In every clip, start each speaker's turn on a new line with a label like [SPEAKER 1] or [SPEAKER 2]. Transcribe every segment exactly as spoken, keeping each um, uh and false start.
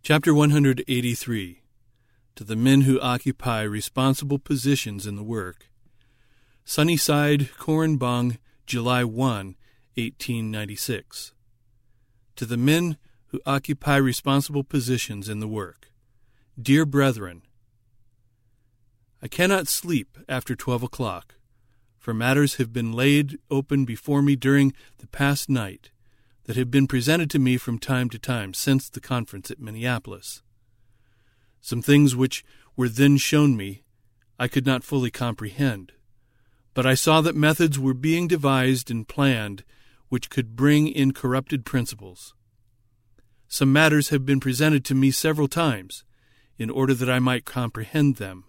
[SPEAKER 1] Chapter one hundred eighty-three. To the men who occupy responsible positions in the work. Sunnyside, Korenbong, July first, eighteen ninety-six. To the men who occupy responsible positions in the work. Dear brethren, I cannot sleep after twelve o'clock, for matters have been laid open before me during the past night that have been presented to me from time to time since the conference at Minneapolis. Some things which were then shown me I could not fully comprehend, but I saw that methods were being devised and planned which could bring in corrupted principles. Some matters have been presented to me several times, in order that I might comprehend them.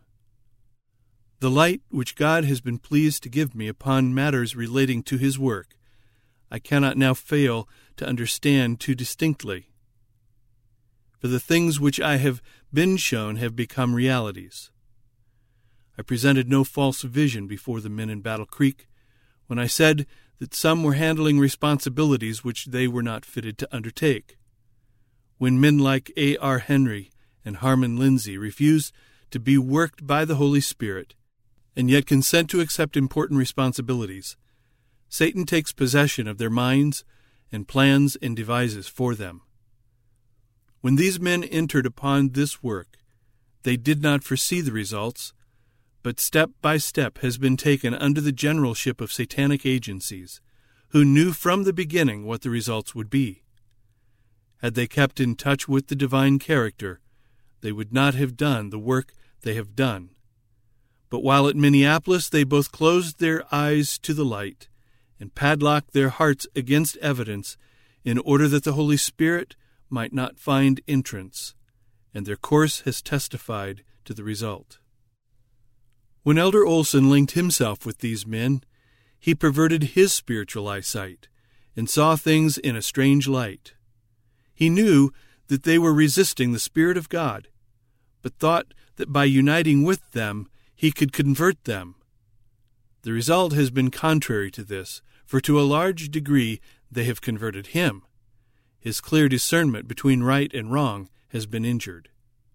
[SPEAKER 1] The light which God has been pleased to give me upon matters relating to his work, I cannot now fail to understand too distinctly. For the things which I have been shown have become realities. I presented no false vision before the men in Battle Creek when I said that some were handling responsibilities which they were not fitted to undertake. When men like A R Henry and Harmon Lindsay refuse to be worked by the Holy Spirit and yet consent to accept important responsibilities, Satan takes possession of their minds and plans and devises for them. When these men entered upon this work, they did not foresee the results, but step by step has been taken under the generalship of satanic agencies, who knew from the beginning what the results would be. Had they kept in touch with the divine character, they would not have done the work they have done. But while at Minneapolis they both closed their eyes to the light and padlocked their hearts against evidence in order that the Holy Spirit might not find entrance, and their course has testified to the result. When Elder Olson linked himself with these men, he perverted his spiritual eyesight and saw things in a strange light. He knew that they were resisting the Spirit of God, but thought that by uniting with them he could convert them. The result has been contrary to this, for to a large degree they have converted him. His clear discernment between right and wrong has been injured.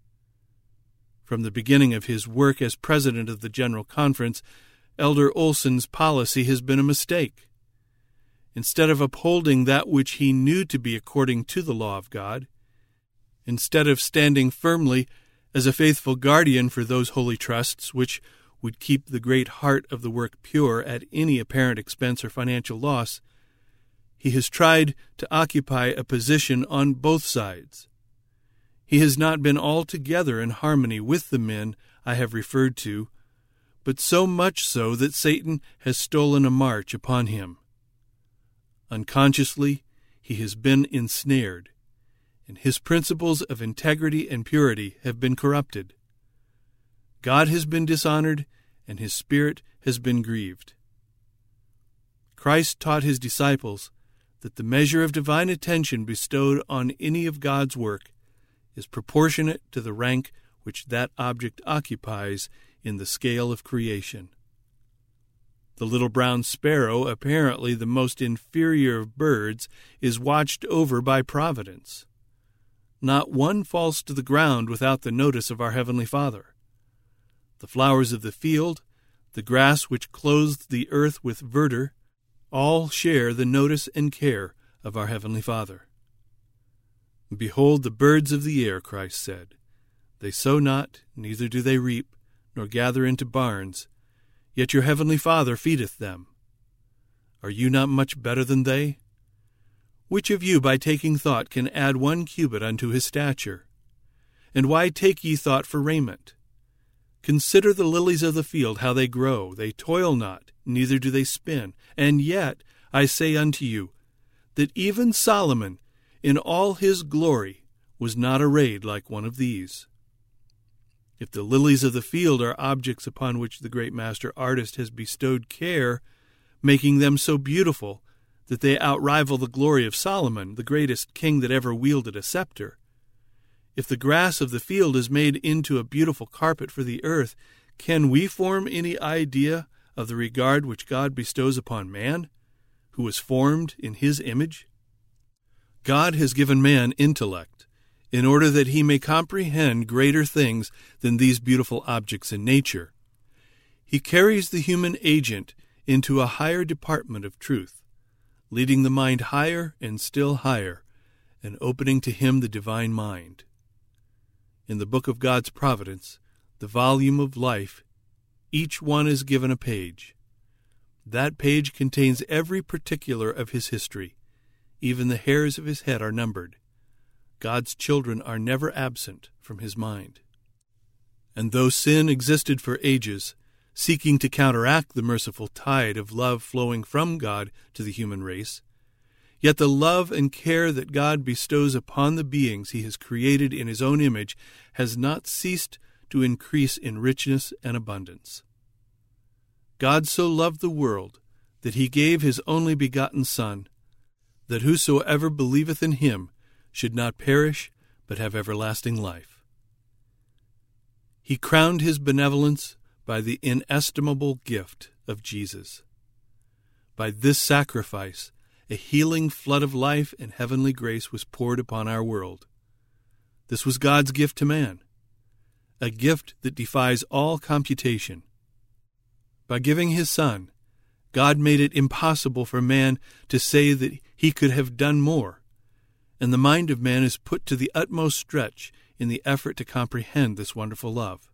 [SPEAKER 1] From the beginning of his work as president of the General Conference, Elder Olson's policy has been a mistake. Instead of upholding that which he knew to be according to the law of God, instead of standing firmly as a faithful guardian for those holy trusts which would keep the great heart of the work pure at any apparent expense or financial loss, he has tried to occupy a position on both sides. He has not been altogether in harmony with the men I have referred to, but so much so that Satan has stolen a march upon him. Unconsciously, he has been ensnared, and his principles of integrity and purity have been corrupted. God has been dishonored, and his Spirit has been grieved. Christ taught his disciples that the measure of divine attention bestowed on any of God's work is proportionate to the rank which that object occupies in the scale of creation. The little brown sparrow, apparently the most inferior of birds, is watched over by Providence. Not one falls to the ground without the notice of our Heavenly Father. The flowers of the field, the grass which clothes the earth with verdure, all share the notice and care of our Heavenly Father. Behold the birds of the air, Christ said. They sow not, neither do they reap, nor gather into barns, yet your Heavenly Father feedeth them. Are you not much better than they? Which of you by taking thought can add one cubit unto his stature? And why take ye thought for raiment? Consider the lilies of the field, how they grow. They toil not, neither do they spin. And yet I say unto you, that even Solomon, in all his glory, was not arrayed like one of these. If the lilies of the field are objects upon which the great master artist has bestowed care, making them so beautiful that they outrival the glory of Solomon, the greatest king that ever wielded a scepter, if the grass of the field is made into a beautiful carpet for the earth, can we form any idea of the regard which God bestows upon man, who was formed in his image? God has given man intellect, in order that he may comprehend greater things than these beautiful objects in nature. He carries the human agent into a higher department of truth, leading the mind higher and still higher, and opening to him the divine mind. In the book of God's providence, the volume of life, each one is given a page. That page contains every particular of his history. Even the hairs of his head are numbered. God's children are never absent from his mind. And though sin existed for ages, seeking to counteract the merciful tide of love flowing from God to the human race, yet the love and care that God bestows upon the beings he has created in his own image has not ceased to increase in richness and abundance. God so loved the world that he gave his only begotten Son, that whosoever believeth in him should not perish, but have everlasting life. He crowned his benevolence by the inestimable gift of Jesus. By this sacrifice, a healing flood of life and heavenly grace was poured upon our world. This was God's gift to man, a gift that defies all computation. By giving his Son, God made it impossible for man to say that he could have done more, and the mind of man is put to the utmost stretch in the effort to comprehend this wonderful love.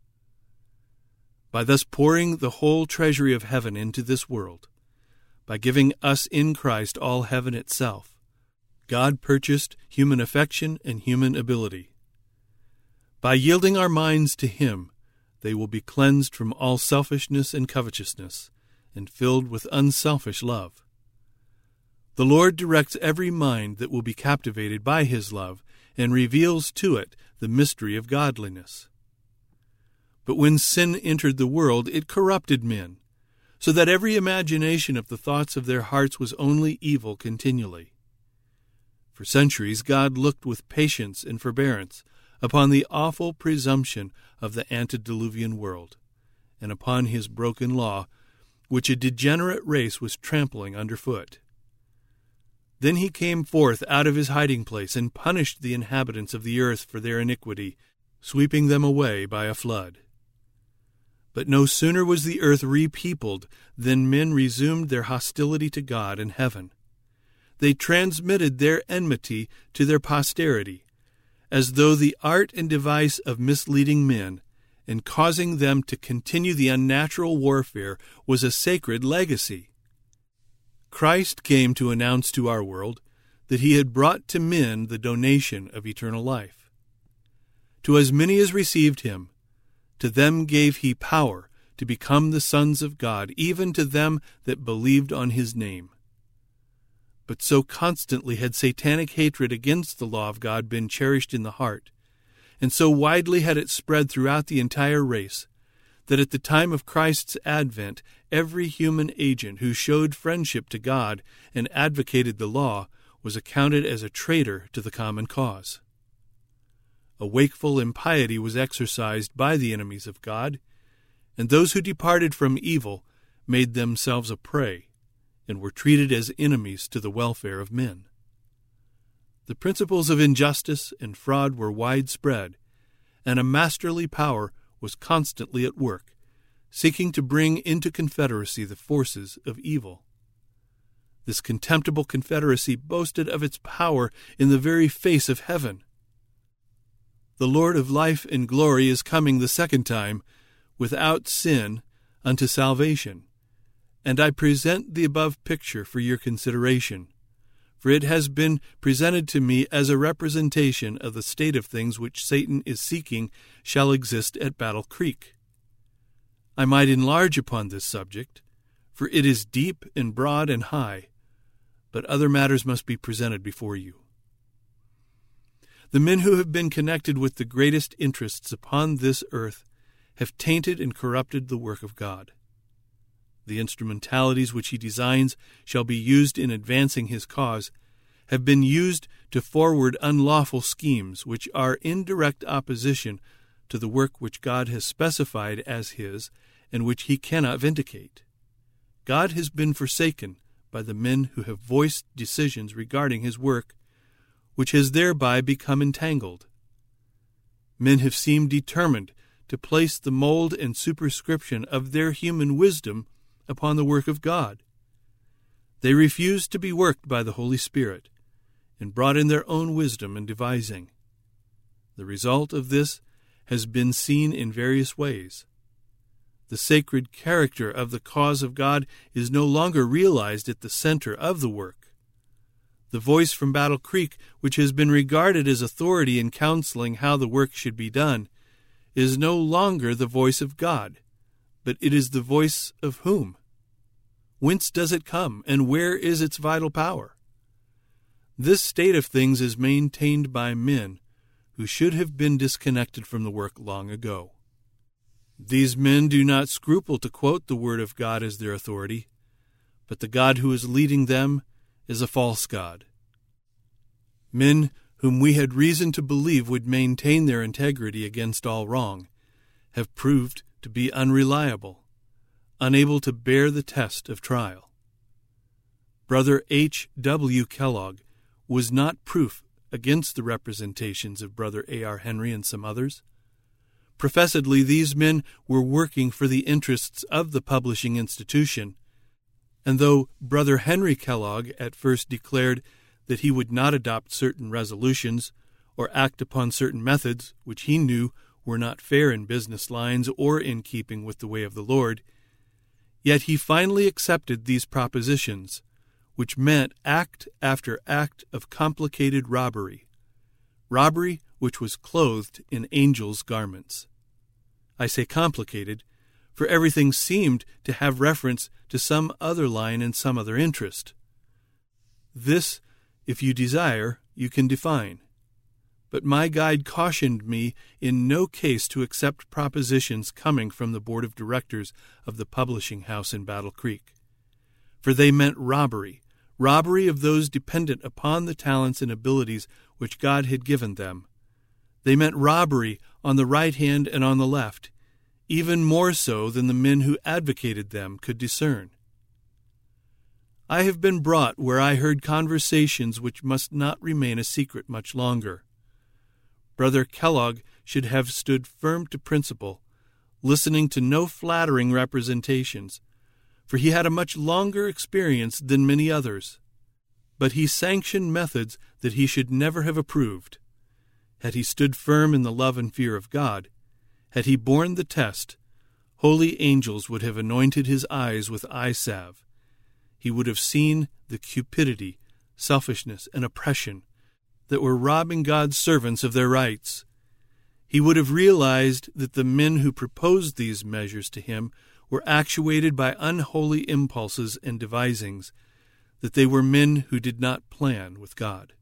[SPEAKER 1] By thus pouring the whole treasury of heaven into this world, by giving us in Christ all heaven itself, God purchased human affection and human ability. By yielding our minds to him, they will be cleansed from all selfishness and covetousness, and filled with unselfish love. The Lord directs every mind that will be captivated by his love, and reveals to it the mystery of godliness. But when sin entered the world, it corrupted men, so that every imagination of the thoughts of their hearts was only evil continually. For centuries God looked with patience and forbearance upon the awful presumption of the antediluvian world, and upon his broken law, which a degenerate race was trampling underfoot. Then he came forth out of his hiding place and punished the inhabitants of the earth for their iniquity, sweeping them away by a flood. But no sooner was the earth repeopled than men resumed their hostility to God and heaven. They transmitted their enmity to their posterity, as though the art and device of misleading men and causing them to continue the unnatural warfare was a sacred legacy. Christ came to announce to our world that he had brought to men the donation of eternal life. To as many as received him, to them gave he power to become the sons of God, even to them that believed on his name. But so constantly had satanic hatred against the law of God been cherished in the heart, and so widely had it spread throughout the entire race, that at the time of Christ's advent, every human agent who showed friendship to God and advocated the law was accounted as a traitor to the common cause. A wakeful impiety was exercised by the enemies of God, and those who departed from evil made themselves a prey, and were treated as enemies to the welfare of men. The principles of injustice and fraud were widespread, and a masterly power was constantly at work, seeking to bring into confederacy the forces of evil. This contemptible confederacy boasted of its power in the very face of heaven. The Lord of life and glory is coming the second time, without sin, unto salvation. And I present the above picture for your consideration, for it has been presented to me as a representation of the state of things which Satan is seeking shall exist at Battle Creek. I might enlarge upon this subject, for it is deep and broad and high, but other matters must be presented before you. The men who have been connected with the greatest interests upon this earth have tainted and corrupted the work of God. The instrumentalities which he designs shall be used in advancing his cause have been used to forward unlawful schemes which are in direct opposition to the work which God has specified as his and which he cannot vindicate. God has been forsaken by the men who have voiced decisions regarding his work, which has thereby become entangled. Men have seemed determined to place the mold and superscription of their human wisdom upon the work of God. They refused to be worked by the Holy Spirit, and brought in their own wisdom and devising. The result of this has been seen in various ways. The sacred character of the cause of God is no longer realized at the center of the work. The voice from Battle Creek, which has been regarded as authority in counseling how the work should be done, is no longer the voice of God, but it is the voice of whom? Whence does it come, and where is its vital power? This state of things is maintained by men who should have been disconnected from the work long ago. These men do not scruple to quote the Word of God as their authority, but the God who is leading them is a false god. Men whom we had reason to believe would maintain their integrity against all wrong have proved to be unreliable, unable to bear the test of trial. Brother H W Kellogg was not proof against the representations of Brother A R Henry and some others. Professedly, these men were working for the interests of the publishing institution, and though Brother Henry Kellogg at first declared that he would not adopt certain resolutions or act upon certain methods which he knew were not fair in business lines or in keeping with the way of the Lord, yet he finally accepted these propositions, which meant act after act of complicated robbery, robbery which was clothed in angels' garments. I say complicated, for everything seemed to have reference to some other line and some other interest. This, if you desire, you can define. But my guide cautioned me in no case to accept propositions coming from the board of directors of the publishing house in Battle Creek, for they meant robbery, robbery of those dependent upon the talents and abilities which God had given them. They meant robbery on the right hand and on the left, even more so than the men who advocated them could discern. I have been brought where I heard conversations which must not remain a secret much longer. Brother Kellogg should have stood firm to principle, listening to no flattering representations, for he had a much longer experience than many others. But he sanctioned methods that he should never have approved. Had he stood firm in the love and fear of God, had he borne the test, holy angels would have anointed his eyes with eye salve. He would have seen the cupidity, selfishness, and oppression that were robbing God's servants of their rights. He would have realized that the men who proposed these measures to him were actuated by unholy impulses and devisings, that they were men who did not plan with God.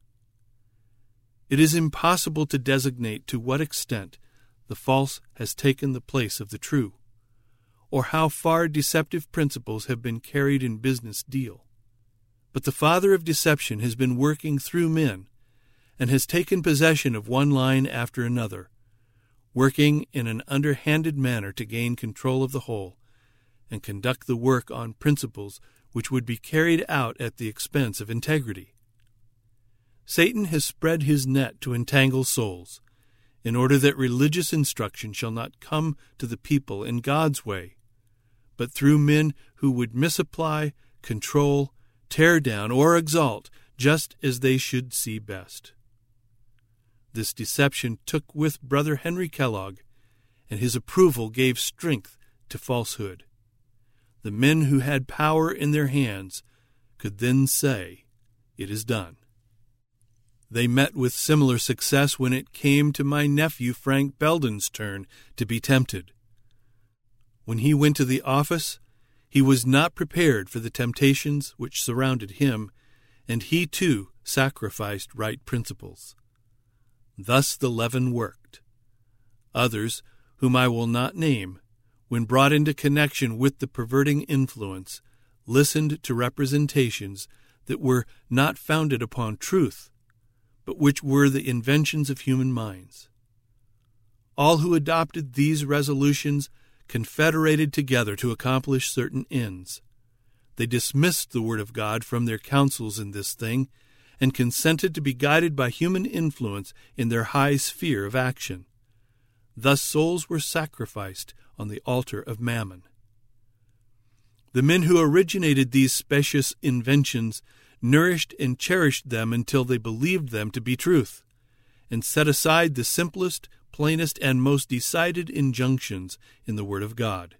[SPEAKER 1] It is impossible to designate to what extent the false has taken the place of the true, or how far deceptive principles have been carried in business deal. But the father of deception has been working through men, and has taken possession of one line after another, working in an underhanded manner to gain control of the whole, and conduct the work on principles which would be carried out at the expense of integrity. Satan has spread his net to entangle souls, in order that religious instruction shall not come to the people in God's way, but through men who would misapply, control, tear down, or exalt, just as they should see best. This deception took with Brother Henry Kellogg, and his approval gave strength to falsehood. The men who had power in their hands could then say, "It is done." They met with similar success when it came to my nephew Frank Belden's turn to be tempted. When he went to the office, he was not prepared for the temptations which surrounded him, and he too sacrificed right principles. Thus the leaven worked. Others, whom I will not name, when brought into connection with the perverting influence, listened to representations that were not founded upon truth, but which were the inventions of human minds. All who adopted these resolutions confederated together to accomplish certain ends. They dismissed the Word of God from their counsels in this thing, and consented to be guided by human influence in their high sphere of action. Thus souls were sacrificed on the altar of mammon. The men who originated these specious inventions nourished and cherished them until they believed them to be truth, and set aside the simplest, plainest, and most decided injunctions in the Word of God.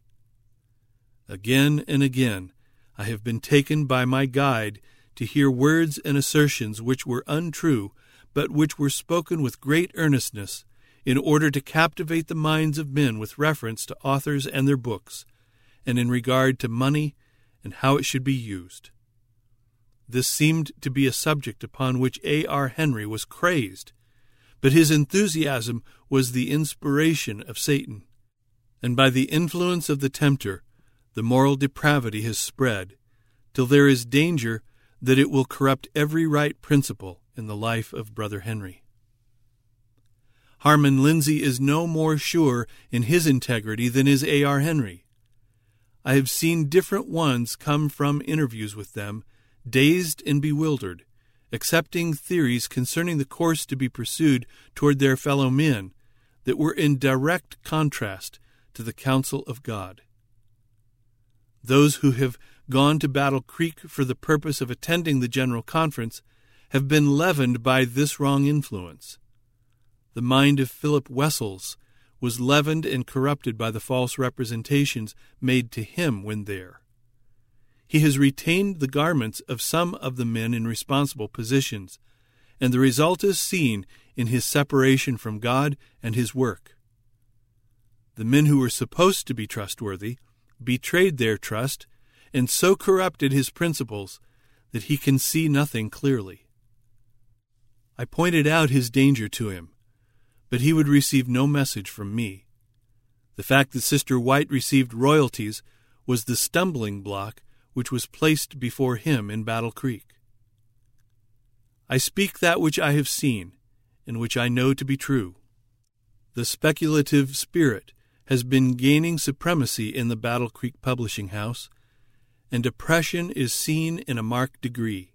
[SPEAKER 1] Again and again I have been taken by my guide to hear words and assertions which were untrue, but which were spoken with great earnestness, in order to captivate the minds of men with reference to authors and their books, and in regard to money and how it should be used. This seemed to be a subject upon which A R Henry was crazed, but his enthusiasm was the inspiration of Satan, and by the influence of the tempter, the moral depravity has spread, till there is danger that it will corrupt every right principle in the life of Brother Henry. Harmon Lindsay is no more sure in his integrity than is A R Henry. I have seen different ones come from interviews with them, dazed and bewildered, accepting theories concerning the course to be pursued toward their fellow men that were in direct contrast to the counsel of God. Those who have gone to Battle Creek for the purpose of attending the General Conference have been leavened by this wrong influence. The mind of Philip Wessels was leavened and corrupted by the false representations made to him when there. He has retained the garments of some of the men in responsible positions, and the result is seen in his separation from God and his work. The men who were supposed to be trustworthy betrayed their trust and so corrupted his principles that he can see nothing clearly. I pointed out his danger to him, but he would receive no message from me. The fact that Sister White received royalties was the stumbling block which was placed before him in Battle Creek. I speak that which I have seen, and which I know to be true. The speculative spirit has been gaining supremacy in the Battle Creek Publishing House, and oppression is seen in a marked degree.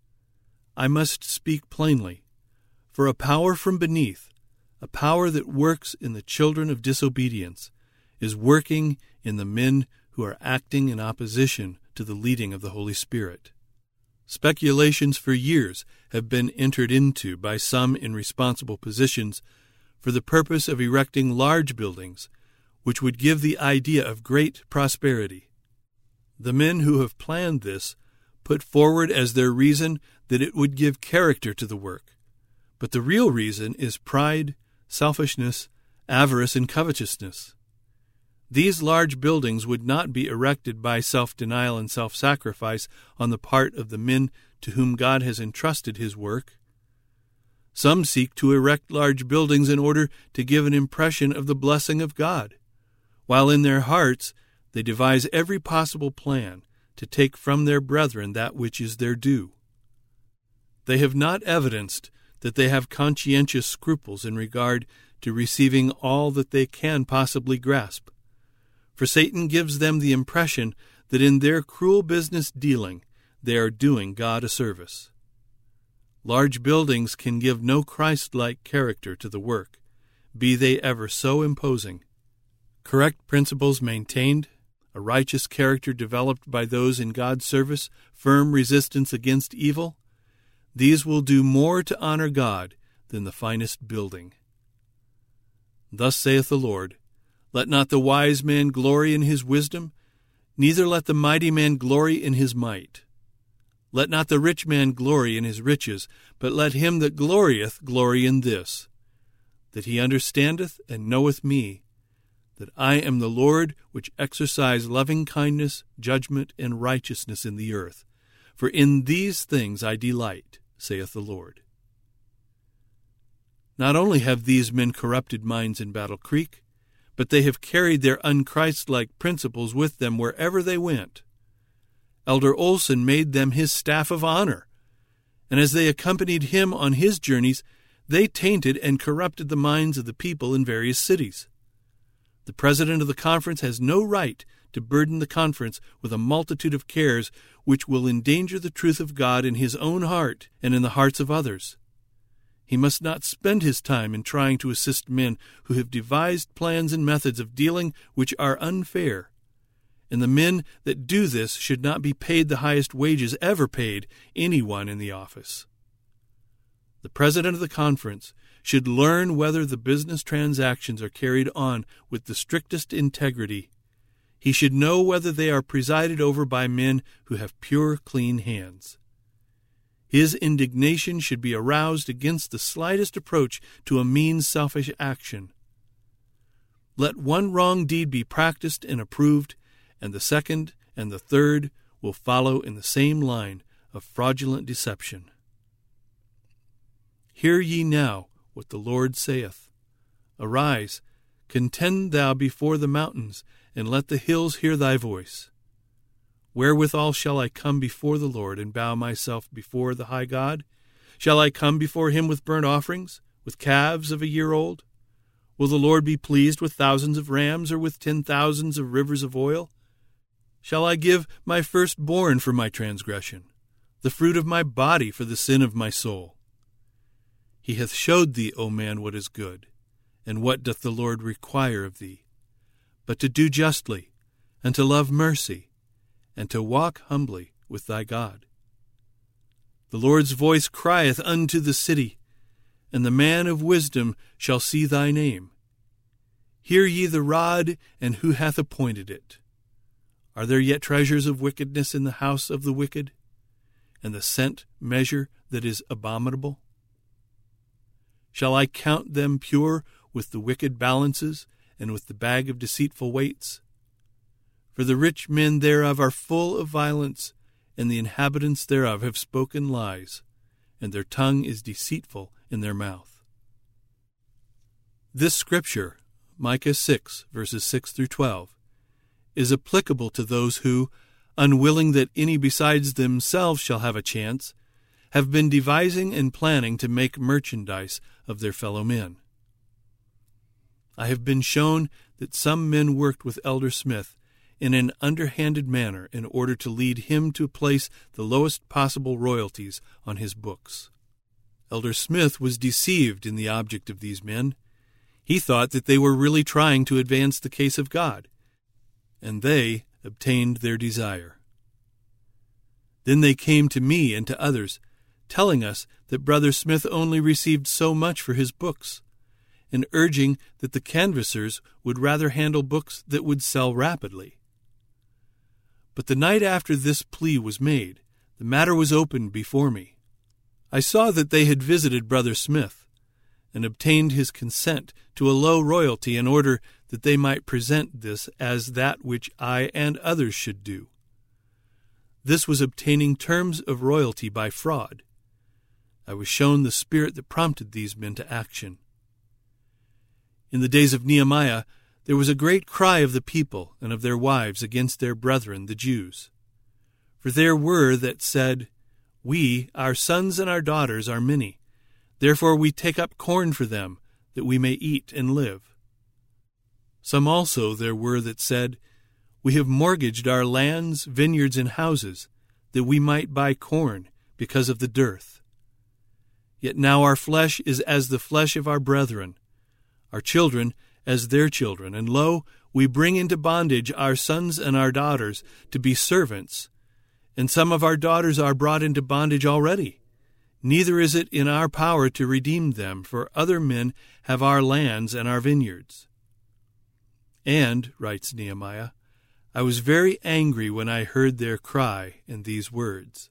[SPEAKER 1] I must speak plainly, for a power from beneath, a power that works in the children of disobedience, is working in the men who are acting in opposition to the leading of the Holy Spirit. Speculations for years have been entered into by some in responsible positions for the purpose of erecting large buildings which would give the idea of great prosperity. The men who have planned this put forward as their reason that it would give character to the work, but the real reason is pride, selfishness, avarice, and covetousness. These large buildings would not be erected by self-denial and self-sacrifice on the part of the men to whom God has entrusted his work. Some seek to erect large buildings in order to give an impression of the blessing of God, while in their hearts they devise every possible plan to take from their brethren that which is their due. They have not evidenced that they have conscientious scruples in regard to receiving all that they can possibly grasp, for Satan gives them the impression that in their cruel business dealing they are doing God a service. Large buildings can give no Christ-like character to the work, be they ever so imposing. Correct principles maintained, a righteous character developed by those in God's service, firm resistance against evil, these will do more to honor God than the finest building. Thus saith the Lord, let not the wise man glory in his wisdom, neither let the mighty man glory in his might. Let not the rich man glory in his riches, but let him that glorieth glory in this, that he understandeth and knoweth me, that I am the Lord which exercise loving kindness, judgment, and righteousness in the earth. For in these things I delight, saith the Lord. Not only have these men corrupted minds in Battle Creek, but they have carried their unchristlike principles with them wherever they went. Elder Olson made them his staff of honor, and as they accompanied him on his journeys, they tainted and corrupted the minds of the people in various cities. The president of the conference has no right to burden the conference with a multitude of cares which will endanger the truth of God in his own heart and in the hearts of others. He must not spend his time in trying to assist men who have devised plans and methods of dealing which are unfair. And the men that do this should not be paid the highest wages ever paid anyone in the office. The president of the conference should learn whether the business transactions are carried on with the strictest integrity. He should know whether they are presided over by men who have pure, clean hands. His indignation should be aroused against the slightest approach to a mean, selfish action. Let one wrong deed be practiced and approved, and the second and the third will follow in the same line of fraudulent deception. Hear ye now what the Lord saith. Arise, contend thou before the mountains, and let the hills hear thy voice. Wherewithal shall I come before the Lord, and bow myself before the high God? Shall I come before him with burnt offerings, with calves of a year old? Will the Lord be pleased with thousands of rams, or with ten thousands of rivers of oil? Shall I give my firstborn for my transgression, the fruit of my body for the sin of my soul? He hath showed thee, O man, what is good, and what doth the Lord require of thee, but to do justly, and to love mercy, and to walk humbly with thy God. The Lord's voice crieth unto the city, and the man of wisdom shall see thy name. Hear ye the rod, and who hath appointed it? Are there yet treasures of wickedness in the house of the wicked, and the scent measure that is abominable? Shall I count them pure with the wicked balances, and with the bag of deceitful weights? For the rich men thereof are full of violence, and the inhabitants thereof have spoken lies, and their tongue is deceitful in their mouth. This scripture, Micah six, verses six through twelve, is applicable to those who, unwilling that any besides themselves shall have a chance, have been devising and planning to make merchandise of their fellow men. I have been shown that some men worked with Elder Smith in an underhanded manner in order to lead him to place the lowest possible royalties on his books. Elder Smith was deceived in the object of these men. He thought that they were really trying to advance the case of God, and they obtained their desire. Then they came to me and to others, telling us that Brother Smith only received so much for his books, and urging that the canvassers would rather handle books that would sell rapidly. But the night after this plea was made, the matter was opened before me. I saw that they had visited Brother Smith, and obtained his consent to a low royalty in order that they might present this as that which I and others should do. This was obtaining terms of royalty by fraud. I was shown the spirit that prompted these men to action. In the days of Nehemiah, there was a great cry of the people and of their wives against their brethren, the Jews. For there were that said, We, our sons and our daughters, are many. Therefore we take up corn for them, that we may eat and live. Some also there were that said, We have mortgaged our lands, vineyards, and houses, that we might buy corn, because of the dearth. Yet now our flesh is as the flesh of our brethren, our children as their children, and lo, we bring into bondage our sons and our daughters to be servants, and some of our daughters are brought into bondage already. Neither is it in our power to redeem them, for other men have our lands and our vineyards. And, writes Nehemiah, I was very angry when I heard their cry in these words.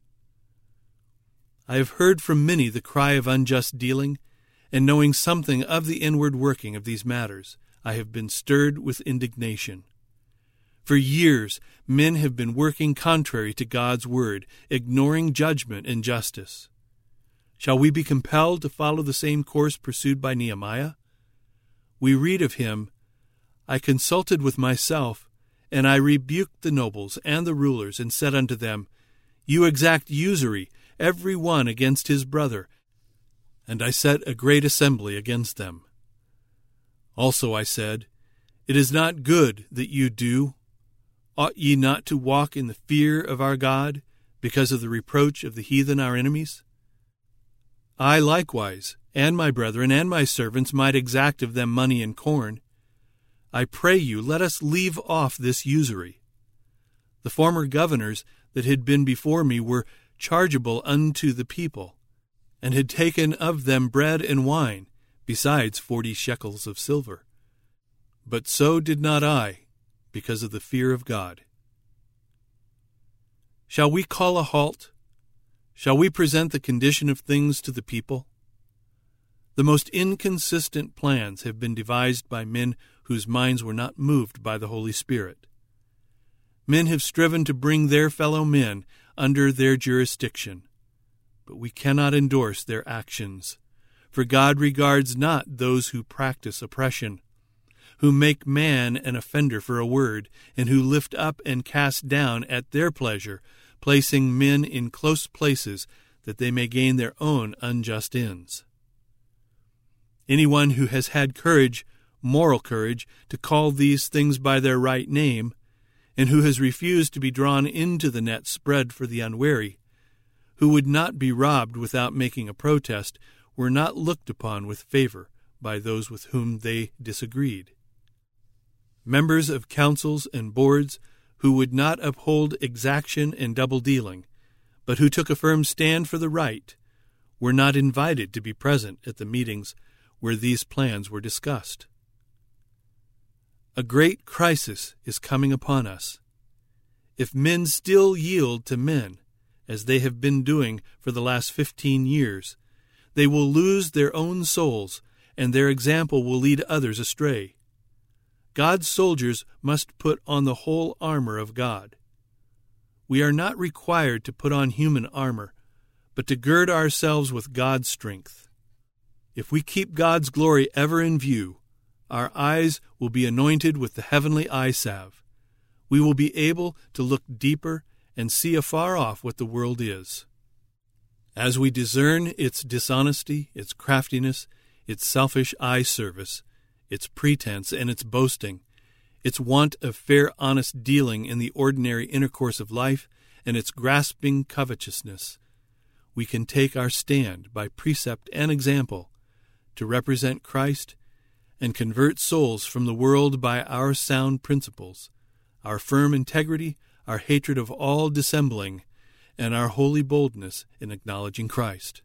[SPEAKER 1] I have heard from many the cry of unjust dealing, and knowing something of the inward working of these matters, I have been stirred with indignation. For years, men have been working contrary to God's word, ignoring judgment and justice. Shall we be compelled to follow the same course pursued by Nehemiah? We read of him, I consulted with myself, and I rebuked the nobles and the rulers, and said unto them, You exact usury, every one against his brother, and I set a great assembly against them. Also I said, It is not good that you do. Ought ye not to walk in the fear of our God, because of the reproach of the heathen our enemies? I likewise, and my brethren and my servants, might exact of them money and corn. I pray you, let us leave off this usury. The former governors that had been before me were chargeable unto the people, and had taken of them bread and wine, besides forty shekels of silver. But so did not I, because of the fear of God. Shall we call a halt? Shall we present the condition of things to the people? The most inconsistent plans have been devised by men whose minds were not moved by the Holy Spirit. Men have striven to bring their fellow men under their jurisdiction, but we cannot endorse their actions, for God regards not those who practice oppression, who make man an offender for a word, and who lift up and cast down at their pleasure, placing men in close places that they may gain their own unjust ends. Anyone who has had courage, moral courage, to call these things by their right name, and who has refused to be drawn into the net spread for the unwary, who would not be robbed without making a protest, were not looked upon with favor by those with whom they disagreed. Members of councils and boards who would not uphold exaction and double-dealing, but who took a firm stand for the right, were not invited to be present at the meetings where these plans were discussed. A great crisis is coming upon us. If men still yield to men, as they have been doing for the last fifteen years, they will lose their own souls, and their example will lead others astray. God's soldiers must put on the whole armor of God. We are not required to put on human armor, but to gird ourselves with God's strength. If we keep God's glory ever in view, our eyes will be anointed with the heavenly eye salve. We will be able to look deeper and see afar off what the world is. As we discern its dishonesty, its craftiness, its selfish eye service, its pretense and its boasting, its want of fair, honest dealing in the ordinary intercourse of life, and its grasping covetousness, we can take our stand by precept and example to represent Christ and convert souls from the world by our sound principles, our firm integrity, our hatred of all dissembling, and our holy boldness in acknowledging Christ.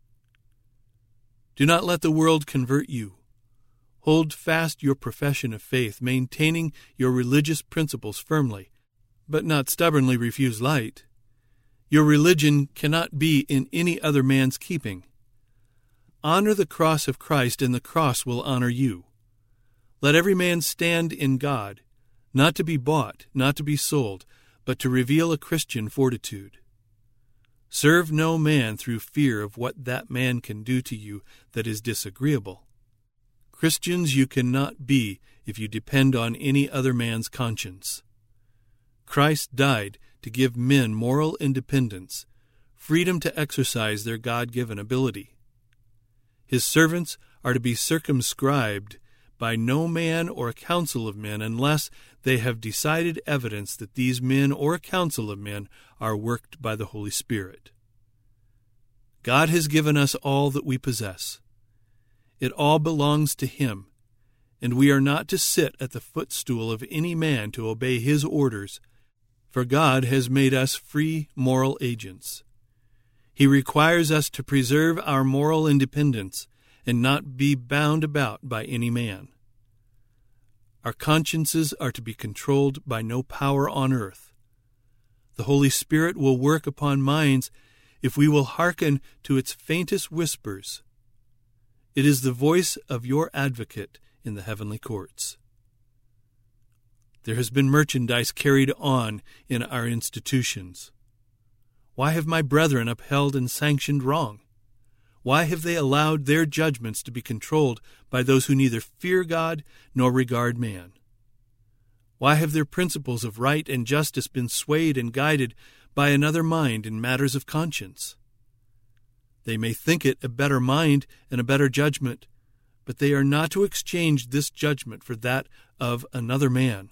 [SPEAKER 1] Do not let the world convert you. Hold fast your profession of faith, maintaining your religious principles firmly, but not stubbornly refuse light. Your religion cannot be in any other man's keeping. Honor the cross of Christ, and the cross will honor you. Let every man stand in God, not to be bought, not to be sold, but to reveal a Christian fortitude. Serve no man through fear of what that man can do to you that is disagreeable. Christians you cannot be if you depend on any other man's conscience. Christ died to give men moral independence, freedom to exercise their God-given ability. His servants are to be circumscribed by no man or council of men unless they have decided evidence that these men or council of men are worked by the Holy Spirit. God has given us all that we possess. It all belongs to Him, and we are not to sit at the footstool of any man to obey His orders, for God has made us free moral agents. He requires us to preserve our moral independence and not be bound about by any man. Our consciences are to be controlled by no power on earth. The Holy Spirit will work upon minds if we will hearken to its faintest whispers. It is the voice of your advocate in the heavenly courts. There has been merchandise carried on in our institutions. Why have my brethren upheld and sanctioned wrong? Why have they allowed their judgments to be controlled by those who neither fear God nor regard man? Why have their principles of right and justice been swayed and guided by another mind in matters of conscience? They may think it a better mind and a better judgment, but they are not to exchange this judgment for that of another man.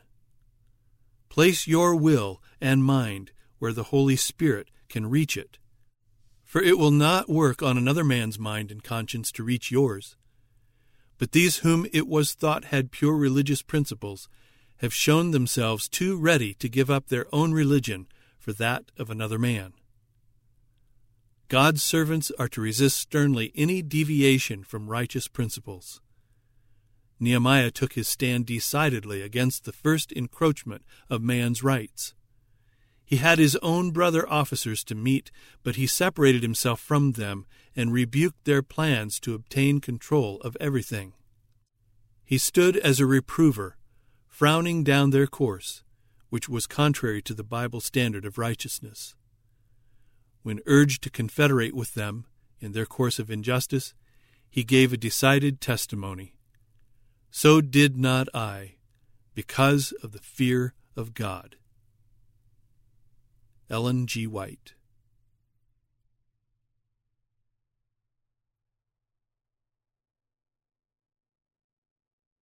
[SPEAKER 1] Place your will and mind where the Holy Spirit can reach it. For it will not work on another man's mind and conscience to reach yours. But these whom it was thought had pure religious principles have shown themselves too ready to give up their own religion for that of another man. God's servants are to resist sternly any deviation from righteous principles. Nehemiah took his stand decidedly against the first encroachment of man's rights. He had his own brother officers to meet, but he separated himself from them and rebuked their plans to obtain control of everything. He stood as a reprover, frowning down their course, which was contrary to the Bible standard of righteousness. When urged to confederate with them in their course of injustice, he gave a decided testimony. So did not I, because of the fear of God. Ellen G. White.